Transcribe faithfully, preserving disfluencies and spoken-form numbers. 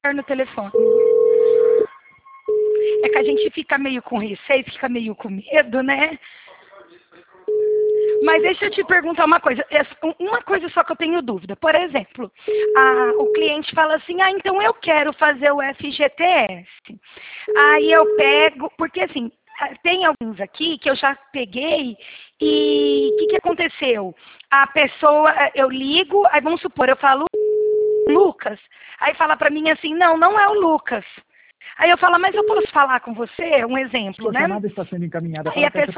no telefone. É que a gente fica meio com receio, fica meio com medo, né? Mas deixa eu te perguntar uma coisa. Uma coisa só que eu tenho dúvida. Por exemplo, a, o cliente fala assim, ah, então eu quero fazer o F G T S. Aí eu pego, porque assim, tem alguns aqui que eu já peguei e o que, que aconteceu? A pessoa, eu ligo, aí vamos supor, eu falo, Lucas. Aí fala pra mim assim, não, não é o Lucas. Aí eu falo, mas eu posso falar com você? Um exemplo, Sua né? chamada está sendo encaminhada Aí para a pessoa